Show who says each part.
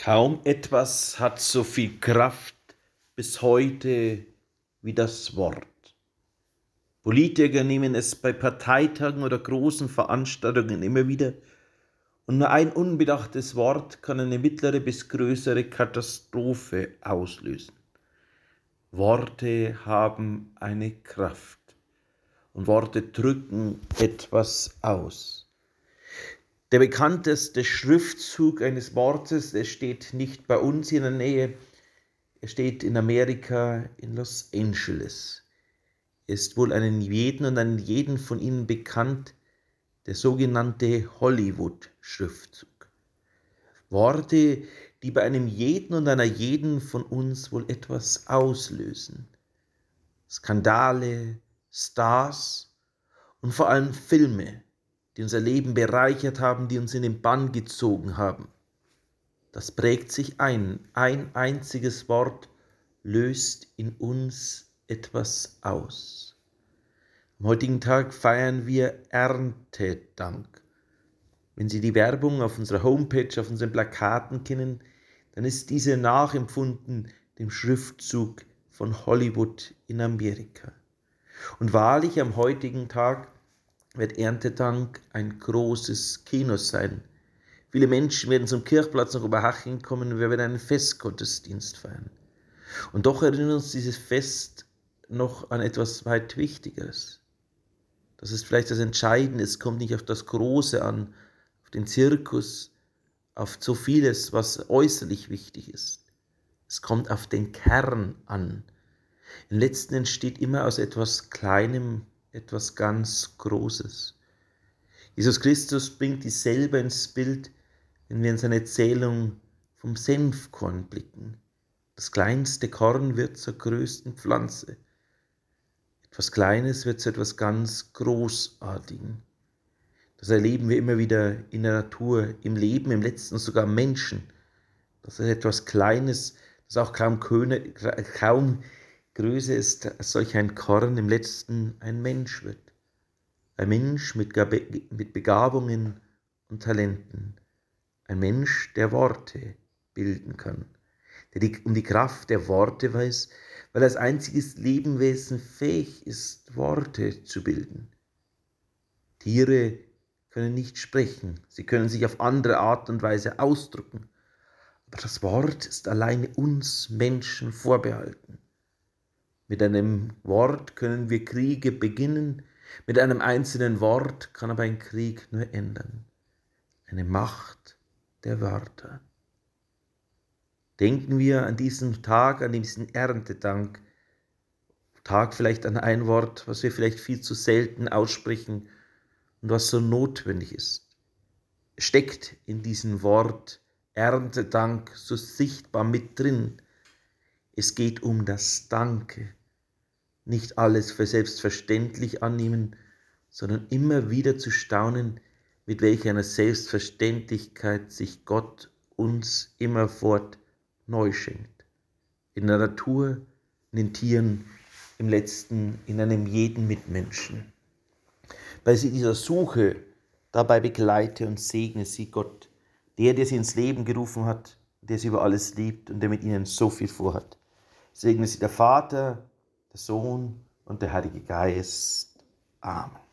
Speaker 1: Kaum etwas hat so viel Kraft bis heute wie das Wort. Politiker nehmen es bei Parteitagen oder großen Veranstaltungen immer wieder, und nur ein unbedachtes Wort kann eine mittlere bis größere Katastrophe auslösen. Worte haben eine Kraft und Worte drücken etwas aus. Der bekannteste Schriftzug eines Wortes, der steht nicht bei uns hier in der Nähe, er steht in Amerika, in Los Angeles. Er ist wohl einem jeden von Ihnen bekannt, der sogenannte Hollywood-Schriftzug. Worte, die bei einem jeden und einer jeden von uns wohl etwas auslösen. Skandale, Stars und vor allem Filme, die unser Leben bereichert haben, die uns in den Bann gezogen haben. Das prägt sich ein. Ein einziges Wort löst in uns etwas aus. Am heutigen Tag feiern wir Erntedank. Wenn Sie die Werbung auf unserer Homepage, auf unseren Plakaten kennen, dann ist diese nachempfunden dem Schriftzug von Hollywood in Amerika. Und wahrlich, am heutigen Tag wird Erntedank ein großes Kino sein. Viele Menschen werden zum Kirchplatz nach Oberhaching kommen und wir werden einen Festgottesdienst feiern. Und doch erinnert uns dieses Fest noch an etwas weit Wichtigeres. Das ist vielleicht das Entscheidende. Es kommt nicht auf das Große an, auf den Zirkus, auf so vieles, was äußerlich wichtig ist. Es kommt auf den Kern an. Im Letzten entsteht immer aus etwas Kleinem etwas ganz Großes. Jesus Christus bringt dies selber ins Bild, wenn wir in seine Erzählung vom Senfkorn blicken. Das kleinste Korn wird zur größten Pflanze. Etwas Kleines wird zu etwas ganz Großartigem. Das erleben wir immer wieder in der Natur, im Leben, im Letzten sogar am Menschen. Das ist etwas Kleines, das auch kaum größer ist als solch ein Korn, im Letzten ein Mensch wird. Ein Mensch mit Begabungen und Talenten. Ein Mensch, der Worte bilden kann, der um die Kraft der Worte weiß, weil er als einziges Lebewesen fähig ist, Worte zu bilden. Tiere können nicht sprechen, sie können sich auf andere Art und Weise ausdrücken, aber das Wort ist alleine uns Menschen vorbehalten. Mit einem Wort können wir Kriege beginnen, mit einem einzelnen Wort kann aber ein Krieg nur ändern. Eine Macht der Wörter. Denken wir an diesen Tag, an diesen Erntedank, Tag vielleicht an ein Wort, was wir vielleicht viel zu selten aussprechen und was so notwendig ist. Es steckt in diesem Wort Erntedank so sichtbar mit drin. Es geht um das Danke. Nicht alles für selbstverständlich annehmen, sondern immer wieder zu staunen, mit welch einer Selbstverständlichkeit sich Gott uns immerfort neu schenkt. In der Natur, in den Tieren, im Letzten in einem jeden Mitmenschen. Bei dieser Suche dabei begleite und segne sie Gott, der sie ins Leben gerufen hat, der sie über alles liebt und der mit ihnen so viel vorhat. Segne sie der Vater, der Sohn und der Heilige Geist. Amen.